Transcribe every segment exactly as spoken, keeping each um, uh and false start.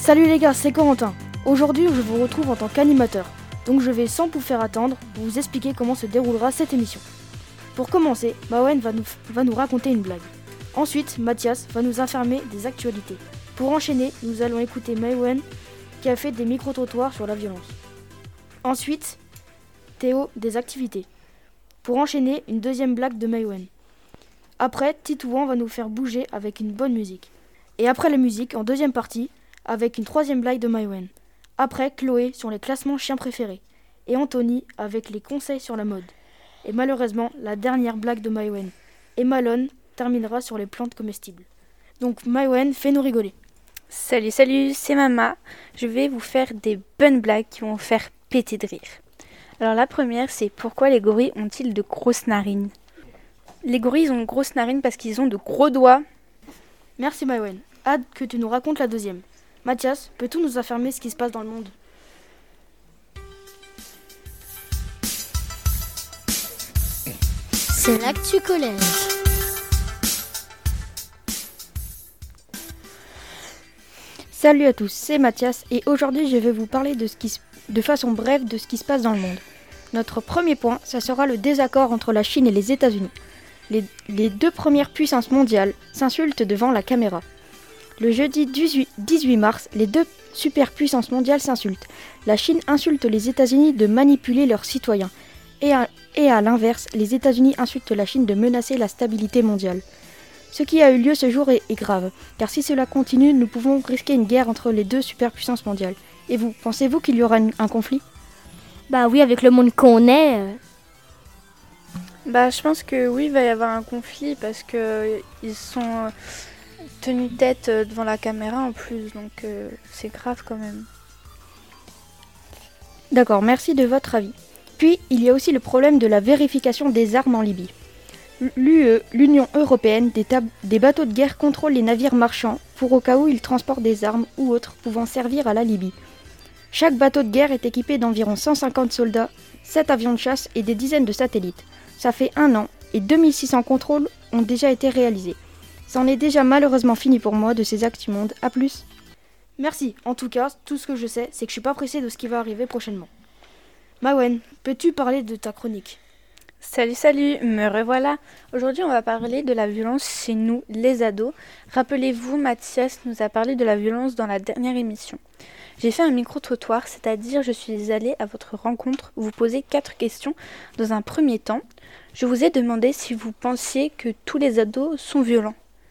Salut les gars, c'est Corentin. Aujourd'hui, je vous retrouve en tant qu'animateur. Donc je vais sans vous faire attendre vous expliquer comment se déroulera cette émission. Pour commencer, Mawen va nous, va nous raconter une blague. Ensuite, Mathias va nous informer des actualités. Pour enchaîner, nous allons écouter Mawen qui a fait des micro-trottoirs sur la violence. Ensuite, Théo des activités. Pour enchaîner, une deuxième blague de Mawen. Après, Titouan va nous faire bouger avec une bonne musique. Et après la musique, en deuxième partie, avec une troisième blague de Mawen. Après, Chloé sur les classements chiens préférés. Et Anthony avec les conseils sur la mode. Et malheureusement, la dernière blague de Mawen. Et Malone terminera sur les plantes comestibles. Donc Mawen, fais-nous rigoler. Salut, salut, c'est Mama. Je vais vous faire des bonnes blagues qui vont vous faire péter de rire. Alors la première, c'est pourquoi les gorilles ont-ils de grosses narines ? Les gorilles ont de grosses narines parce qu'ils ont de gros doigts. Merci Mawen. Hâte que tu nous racontes la deuxième. Mathias, peux-tu nous affirmer ce qui se passe dans le monde ? C'est l'actu collège. Salut à tous, c'est Mathias et aujourd'hui je vais vous parler de, ce qui, de façon brève de ce qui se passe dans le monde. Notre premier point, ça sera le désaccord entre la Chine et les États-Unis. Les, les deux premières puissances mondiales s'insultent devant la caméra. Le jeudi dix-huit mars, les deux superpuissances mondiales s'insultent. La Chine insulte les États-Unis de manipuler leurs citoyens. Et à, et à l'inverse, les États-Unis insultent la Chine de menacer la stabilité mondiale. Ce qui a eu lieu ce jour est, est grave, car si cela continue, nous pouvons risquer une guerre entre les deux superpuissances mondiales. Et vous, pensez-vous qu'il y aura une, un conflit ? Bah oui, avec le monde qu'on est. Euh... Bah je pense que oui, il va y avoir un conflit parce que ils sont tenus tête devant la caméra en plus, donc euh, c'est grave quand même. D'accord, merci de votre avis. Puis, il y a aussi le problème de la vérification des armes en Libye. L'U E, l'Union européenne, des, tab- des bateaux de guerre contrôlent les navires marchands pour au cas où ils transportent des armes ou autres pouvant servir à la Libye. Chaque bateau de guerre est équipé d'environ cent cinquante soldats, sept avions de chasse et des dizaines de satellites. Ça fait un an et deux mille six cents contrôles ont déjà été réalisés. C'en est déjà malheureusement fini pour moi de ces actes immondes. À plus. Merci. En tout cas, tout ce que je sais, c'est que je suis pas pressé de ce qui va arriver prochainement. Mawen, peux-tu parler de ta chronique ? Salut, salut, me revoilà. Aujourd'hui, on va parler de la violence chez nous, les ados. Rappelez-vous, Mathias nous a parlé de la violence dans la dernière émission. J'ai fait un micro-trottoir, c'est-à-dire je suis allée à votre rencontre vous poser quatre questions dans un premier temps. Je vous ai demandé si vous pensiez que tous les ados sont violents.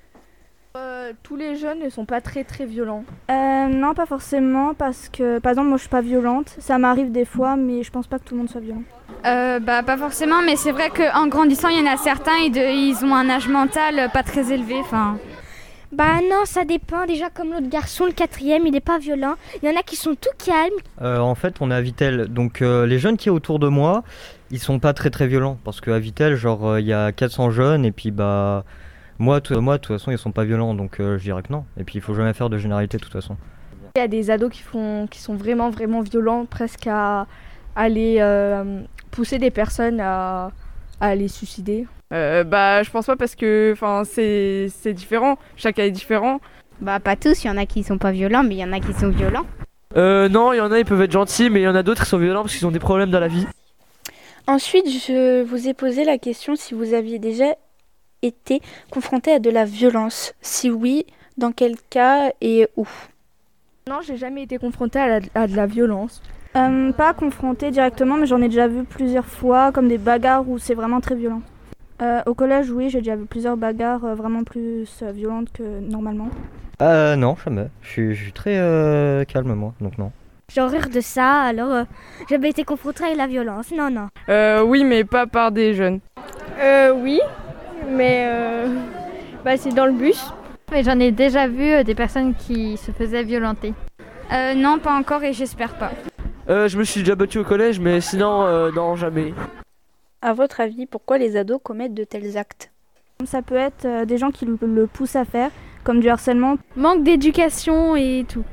Euh, tous les jeunes ne sont pas très très violents. Euh, non, pas forcément, parce que, par exemple, moi je suis pas violente. Ça m'arrive des fois, mais je pense pas que tout le monde soit violent. Euh, bah pas forcément, mais c'est vrai qu'en grandissant, il y en a certains, ils, de, ils ont un âge mental pas très élevé. Enfin. Bah non, ça dépend. Déjà, comme l'autre garçon, le quatrième, il n'est pas violent. Il y en a qui sont tout calmes. Euh, en fait, on est à Vittel, donc euh, les jeunes qui sont autour de moi, ils sont pas très très violents, parce qu'à Vittel, genre, il euh, y a quatre cents jeunes, et puis bah... Moi, t- moi, de toute façon, ils sont pas violents, donc euh, je dirais que non. Et puis, il faut jamais faire de généralité, de toute façon. Il y a des ados qui, font, qui sont vraiment, vraiment violents, presque à aller euh, pousser des personnes à, à aller suicider. Euh, bah, je pense pas parce que c'est, c'est différent. Chacun est différent. Bah, pas tous. Il y en a qui sont pas violents, mais il y en a qui sont violents. Euh, non, il y en a, ils peuvent être gentils, mais il y en a d'autres qui sont violents parce qu'ils ont des problèmes dans la vie. Ensuite, je vous ai posé la question si vous aviez déjà été confronté à de la violence. Si oui, dans quel cas et où ? Non, j'ai jamais été confrontée à, la, à de la violence. Euh, pas confrontée directement, mais j'en ai déjà vu plusieurs fois, comme des bagarres où c'est vraiment très violent. Euh, au collège, oui, j'ai déjà vu plusieurs bagarres euh, vraiment plus euh, violentes que normalement. Euh, non, jamais. Je suis, je suis très euh, calme, moi, donc non. J'ai rire de ça, alors euh, j'ai jamais été confrontée à la violence, non, non. Euh, oui, mais pas par des jeunes. Euh, oui. Mais euh, bah c'est dans le bus. Mais j'en ai déjà vu euh, des personnes qui se faisaient violenter. Euh, non, pas encore et j'espère pas. Euh, je me suis déjà battu au collège, mais sinon, euh, non, jamais. À votre avis, pourquoi les ados commettent de tels actes ? Ça peut être euh, des gens qui le, le poussent à faire, comme du harcèlement. Manque d'éducation et tout.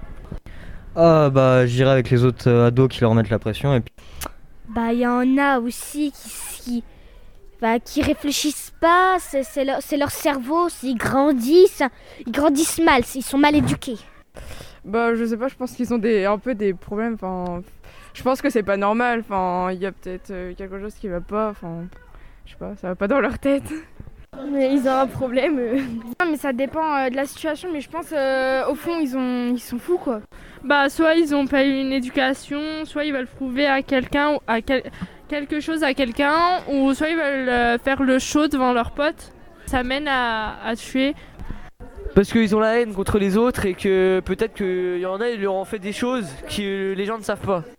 Ah, bah, je dirais avec les autres euh, ados qui leur mettent la pression et puis... Bah, il y en a aussi qui... qui... Bah, qui réfléchissent pas, c'est, c'est, leur, c'est leur cerveau, ils grandissent, ils grandissent mal, ils sont mal éduqués. Bah je sais pas, je pense qu'ils ont des, un peu des problèmes, enfin... Je pense que c'est pas normal, enfin... Il y a peut-être euh, quelque chose qui va pas, enfin... Je sais pas, ça va pas dans leur tête. Mais ils ont un problème. euh. Non, mais ça dépend euh, de la situation, mais je pense euh, au fond ils, ont, ils sont fous quoi. Bah soit ils ont pas eu une éducation, soit ils veulent prouver à quelqu'un, à quel- quelque chose à quelqu'un, ou soit ils veulent euh, faire le show devant leurs potes. Ça mène à, à tuer. Parce qu'ils ont la haine contre les autres et que peut-être qu'il y en a, ils leur ont fait des choses que les gens ne savent pas.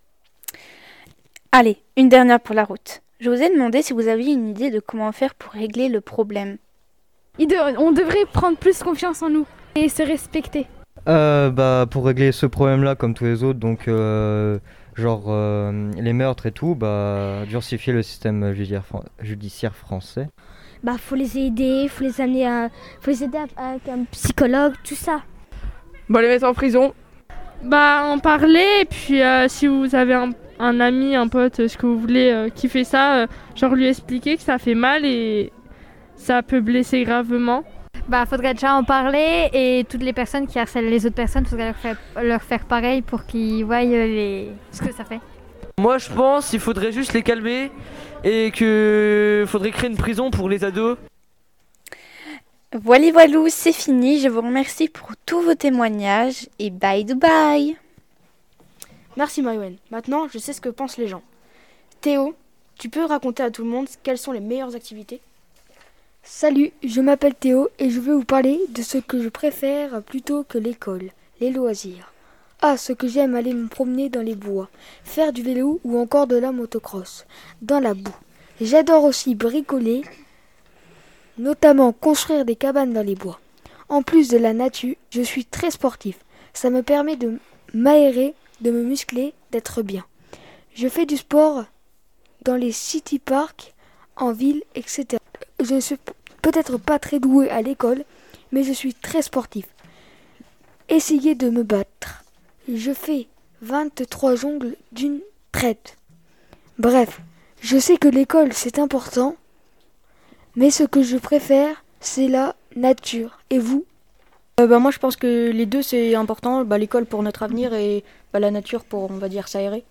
Allez, une dernière pour la route. Je vous ai demandé si vous aviez une idée de comment faire pour régler le problème. Ils de- on devrait prendre plus confiance en nous et se respecter. Euh, bah, pour régler ce problème-là, comme tous les autres, donc euh, genre euh, les meurtres et tout, bah, durcifier le système judiciaire, fran- judiciaire français. Bah, faut les aider, faut les amener à, faut les aider à- avec un psychologue, tout ça. Bah les mettre en prison. Bah en parler, et puis euh, si vous avez un, un ami, un pote, euh, ce que vous voulez, euh, qui fait ça, euh, genre lui expliquer que ça fait mal et ça peut blesser gravement. Bah, faudrait déjà en parler et toutes les personnes qui harcèlent les autres personnes, faudrait leur faire, leur faire pareil pour qu'ils voient les... ce que ça fait. Moi je pense qu'il faudrait juste les calmer et qu'il faudrait créer une prison pour les ados. Voilà, voilou, c'est fini. Je vous remercie pour tous vos témoignages et bye Dubaï. Merci Maïwen. Maintenant, je sais ce que pensent les gens. Théo, tu peux raconter à tout le monde quelles sont les meilleures activités ? Salut, je m'appelle Théo et je vais vous parler de ce que je préfère plutôt que l'école, les loisirs. Ah, ce que j'aime aller me promener dans les bois, faire du vélo ou encore de la motocross, dans la boue. J'adore aussi bricoler, notamment construire des cabanes dans les bois. En plus de la nature, je suis très sportif. Ça me permet de m'aérer, de me muscler, d'être bien. Je fais du sport dans les city parks, en ville, et cetera. Je ne suis peut-être pas très doué à l'école, mais je suis très sportif. Essayez de me battre. Je fais vingt-trois jongles d'une traite. Bref, je sais que l'école c'est important, mais ce que je préfère, c'est la nature. Et vous ? Euh, bah, moi je pense que les deux c'est important, bah, l'école pour notre avenir et bah, la nature pour, on va dire, s'aérer.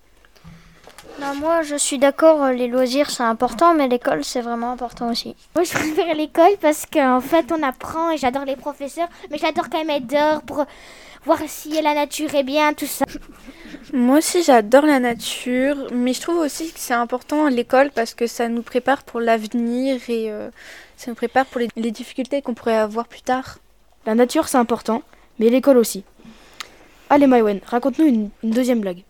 Non, moi je suis d'accord, les loisirs c'est important, mais l'école c'est vraiment important aussi. Moi, je préfère l'école parce qu'en fait, on apprend et j'adore les professeurs, mais j'adore quand même être dehors pour voir si la nature est bien, tout ça. Moi aussi j'adore la nature, mais je trouve aussi que c'est important l'école parce que ça nous prépare pour l'avenir et euh, ça nous prépare pour les, les difficultés qu'on pourrait avoir plus tard. La nature c'est important, mais l'école aussi. Allez Maïwen, raconte-nous une, une deuxième blague.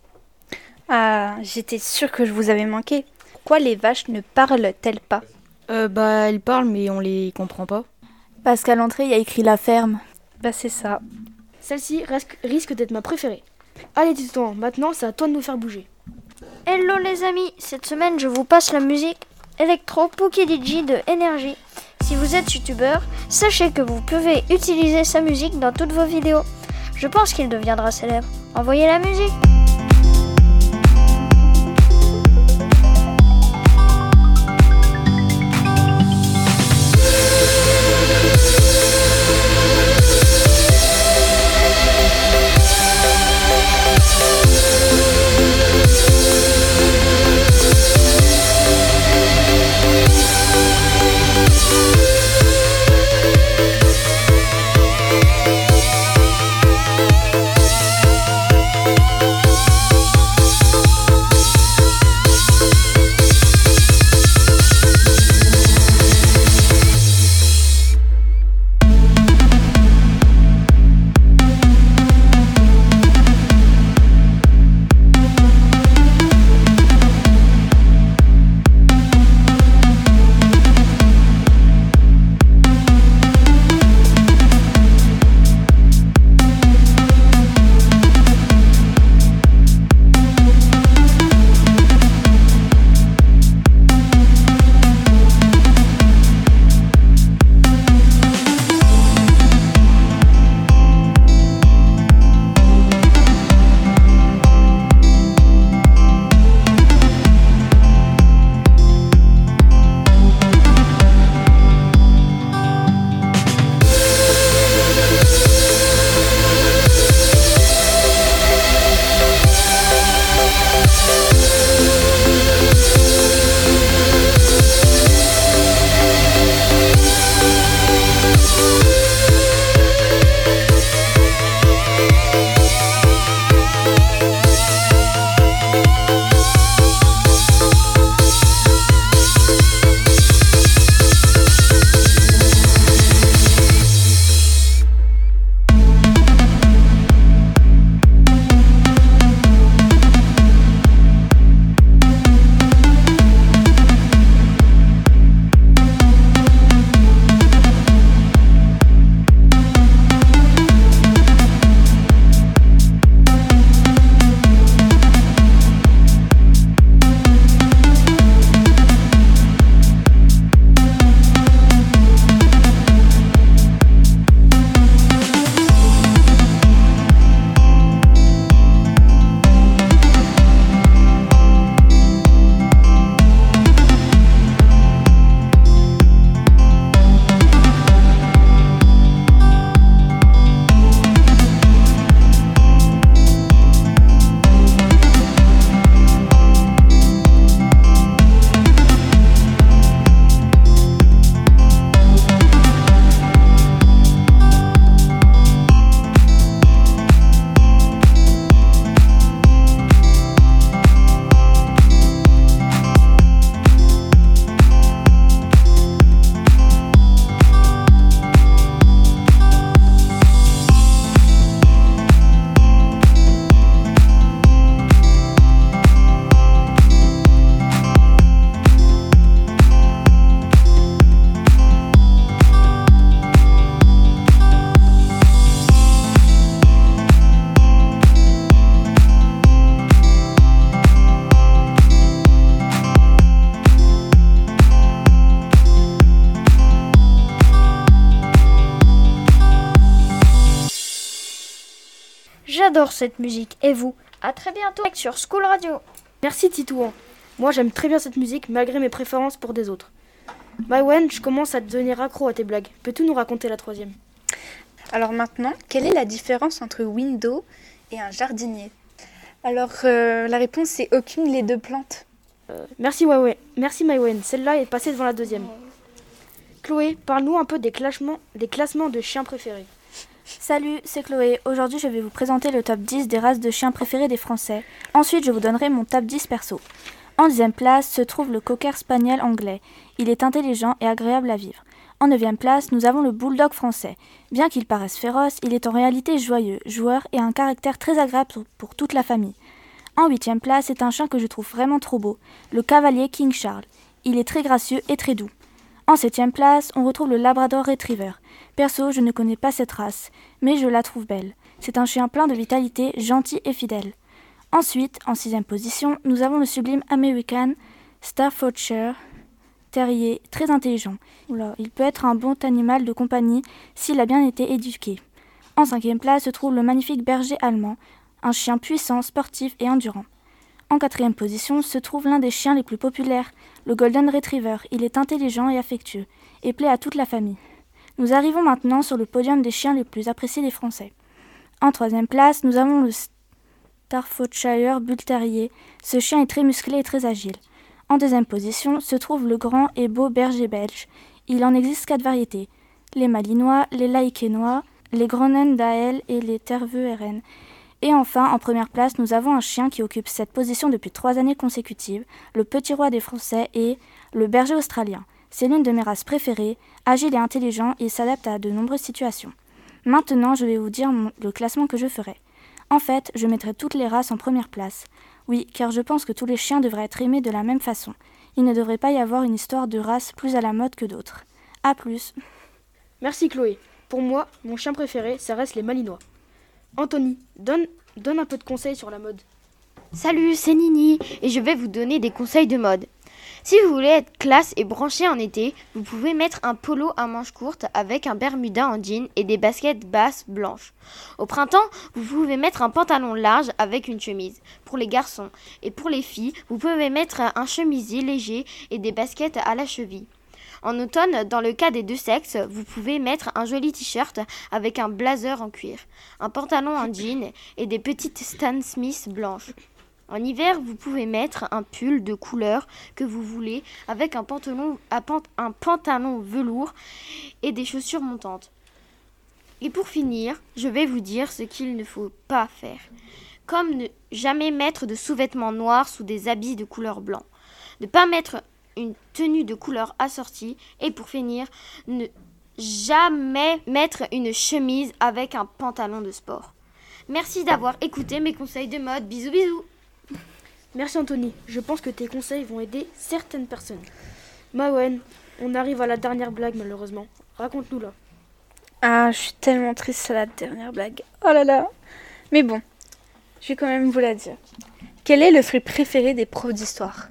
Ah, j'étais sûre que je vous avais manqué. Pourquoi les vaches ne parlent-elles pas ? Euh, bah elles parlent mais on les comprend pas. Parce qu'à l'entrée, il y a écrit la ferme. Bah c'est ça. Celle-ci risque, risque d'être ma préférée. Allez dis-toi, maintenant c'est à toi de nous faire bouger. Hello les amis, cette semaine je vous passe la musique Electro Pookie D J de Energy. Si vous êtes youtubeur, sachez que vous pouvez utiliser sa musique dans toutes vos vidéos. Je pense qu'il deviendra célèbre. Envoyez la musique. J'adore cette musique. Et vous? À très bientôt sur School Radio. Merci Titouan. Moi j'aime très bien cette musique malgré mes préférences pour des autres. Maïwen, je commence à devenir accro à tes blagues. Peux-tu nous raconter la troisième? Alors maintenant, quelle est la différence entre window et un jardinier? Alors euh, la réponse c'est aucune, les deux plantes. Euh, merci Maïwen. Merci Maïwen. Celle-là est passée devant la deuxième. Chloé, parle-nous un peu des classements, des classements de chiens préférés. Salut, c'est Chloé. Aujourd'hui, je vais vous présenter le top dix des races de chiens préférées des Français. Ensuite, je vous donnerai mon top dix perso. En dixième place se trouve le Cocker Spaniel anglais. Il est intelligent et agréable à vivre. En neuvième place, nous avons le Bulldog français. Bien qu'il paraisse féroce, il est en réalité joyeux, joueur et a un caractère très agréable pour, pour toute la famille. En huitième place est un chien que je trouve vraiment trop beau, le Cavalier King Charles. Il est très gracieux et très doux. En septième place, on retrouve le Labrador Retriever. Perso, je ne connais pas cette race, mais je la trouve belle. C'est un chien plein de vitalité, gentil et fidèle. Ensuite, en sixième position, nous avons le sublime American Staffordshire Terrier, très intelligent. Oula, il peut être un bon animal de compagnie s'il a bien été éduqué. En cinquième place se trouve le magnifique berger allemand, un chien puissant, sportif et endurant. En quatrième position se trouve l'un des chiens les plus populaires, le Golden Retriever. Il est intelligent et affectueux, et plaît à toute la famille. Nous arrivons maintenant sur le podium des chiens les plus appréciés des Français. En troisième place, nous avons le Staffordshire Bull Terrier. Ce chien est très musclé et très agile. En deuxième position se trouve le grand et beau berger belge. Il en existe quatre variétés, les Malinois, les Laïkénois, les Groenendael et les Tervueren. Et enfin, en première place, nous avons un chien qui occupe cette position depuis trois années consécutives, le petit roi des Français et le berger australien. C'est l'une de mes races préférées, agile et intelligent, il s'adapte à de nombreuses situations. Maintenant, je vais vous dire mon, le classement que je ferai. En fait, je mettrai toutes les races en première place. Oui, car je pense que tous les chiens devraient être aimés de la même façon. Il ne devrait pas y avoir une histoire de race plus à la mode que d'autres. A plus. Merci Chloé. Pour moi, mon chien préféré, ça reste les Malinois. Anthony, donne, donne un peu de conseils sur la mode. Salut, c'est Nini et je vais vous donner des conseils de mode. Si vous voulez être classe et branché en été, vous pouvez mettre un polo à manches courtes avec un bermuda en jean et des baskets basses blanches. Au printemps, vous pouvez mettre un pantalon large avec une chemise pour les garçons. Et pour les filles, vous pouvez mettre un chemisier léger et des baskets à la cheville. En automne, dans le cas des deux sexes, vous pouvez mettre un joli t-shirt avec un blazer en cuir, un pantalon en jean et des petites Stan Smith blanches. En hiver, vous pouvez mettre un pull de couleur que vous voulez avec un pantalon, un pantalon velours et des chaussures montantes. Et pour finir, je vais vous dire ce qu'il ne faut pas faire. Comme ne jamais mettre de sous-vêtements noirs sous des habits de couleur blanc. Ne pas mettre une tenue de couleur assortie. Et pour finir, ne jamais mettre une chemise avec un pantalon de sport. Merci d'avoir écouté mes conseils de mode. Bisous bisous. Merci Anthony. Je pense que tes conseils vont aider certaines personnes. Mawen, on arrive à la dernière blague malheureusement. Raconte-nous-la. Ah, je suis tellement triste sur la dernière blague. Oh là là. Mais bon, je vais quand même vous la dire. Quel est le fruit préféré des profs d'histoire?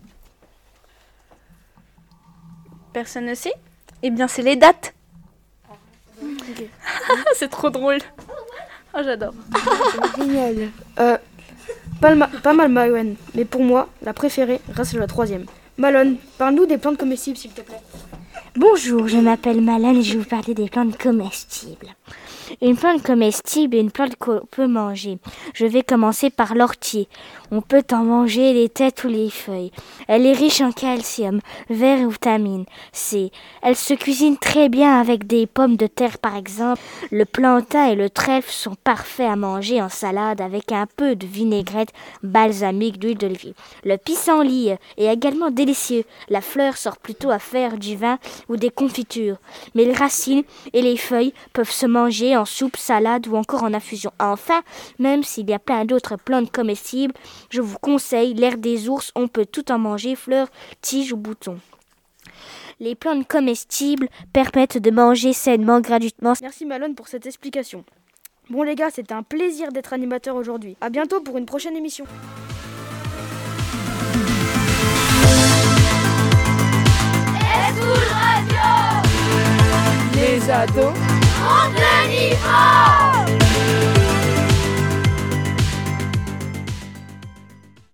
Personne ne sait? Eh bien, c'est les dates. Okay. C'est trop drôle. Oh, j'adore. Génial. Euh, pas, ma- pas mal Mawen, mais pour moi, la préférée reste la troisième. Malone, parle-nous des plantes comestibles, s'il te plaît. Bonjour, je m'appelle Malone et je vais vous parler des plantes comestibles. Une plante comestible est une plante qu'on peut manger. Je vais commencer par l'ortie. On peut en manger les têtes ou les feuilles. Elle est riche en calcium, fer et vitamine C. Elle se cuisine très bien avec des pommes de terre par exemple. Le plantain et le trèfle sont parfaits à manger en salade avec un peu de vinaigrette balsamique d'huile d'olive. Le pissenlit est également délicieux. La fleur sort plutôt à faire du vin ou des confitures. Mais les racines et les feuilles peuvent se manger en soupe, salade ou encore en infusion. Enfin, même s'il y a plein d'autres plantes comestibles, je vous conseille l'herbe des ours, on peut tout en manger, fleurs, tiges ou boutons. Les plantes comestibles permettent de manger sainement, gratuitement. Merci Malone pour cette explication. Bon les gars, c'était un plaisir d'être animateur aujourd'hui. À bientôt pour une prochaine émission. School Radio. Les ados. On te dit fort.